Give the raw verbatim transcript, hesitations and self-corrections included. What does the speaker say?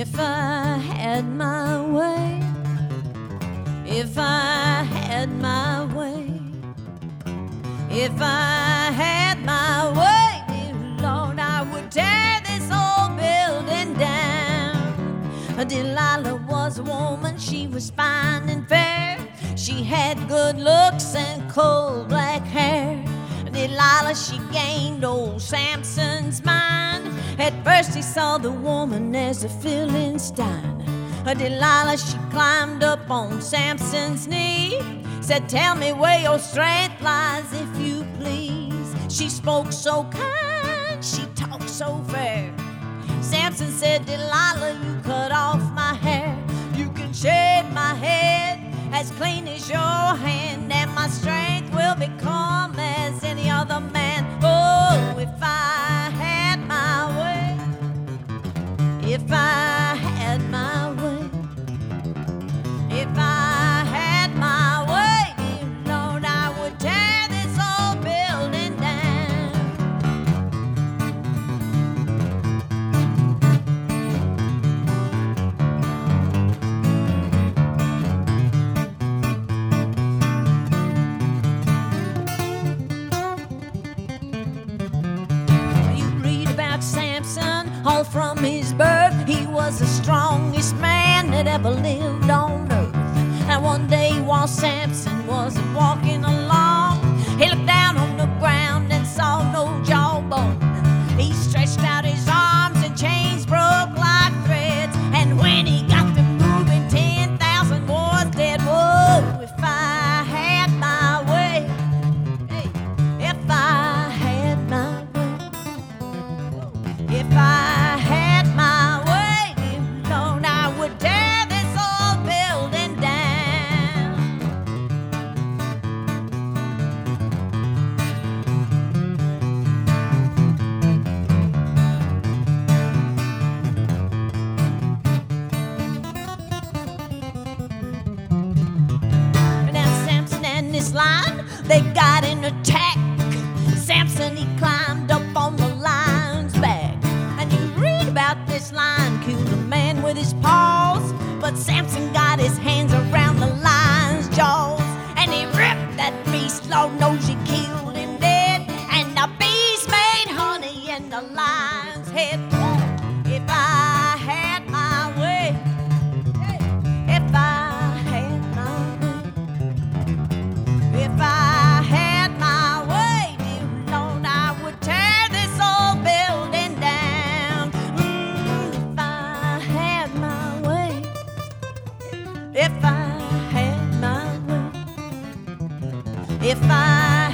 If I had my way, if I had my way, if I had my way, dear Lord, I would tear this old building down. Delilah was a woman, she was fine and fair. She had good looks and coal black hair. Delilah, she gained old Samson's mind. At first he saw the woman as a Philistine. Delilah, she climbed up on Samson's knee, said, "Tell me where your strength lies, if you please." She spoke so kind, she talked so fair. Samson said, "Delilah, you cut off my hair. You can shave my head as clean as your hand, and my strength will become as any other man." Oh, if I had my way, if I had my way, if I had my way, dear Lord, I would tear this old building down. You read about Samson all from his birth. He was the strongest man that ever lived on earth. And one day while Samson was walking along, he looked down on the ground and saw no jawbone. He stretched out his arms and chains broke like threads. And when he got them moving, ten thousand was dead. Whoa, if I had my way, hey, if I had my way, if I had my way, dear Lord, I would tear this old building down. Now Samson and this lion, they got in attack. Samson, he climbed up on the lion's back. And you read about this lion killed a man with his paws, but Samson got his hands around the lion's jaws, and he ripped that beast. Lord knows he killed him dead. And the beast made honey in the lion's head. If I had my way, if I had my way, if I had my way, dear Lord, I would tear this old building down. Mm, if I had my way, if I had my way, if I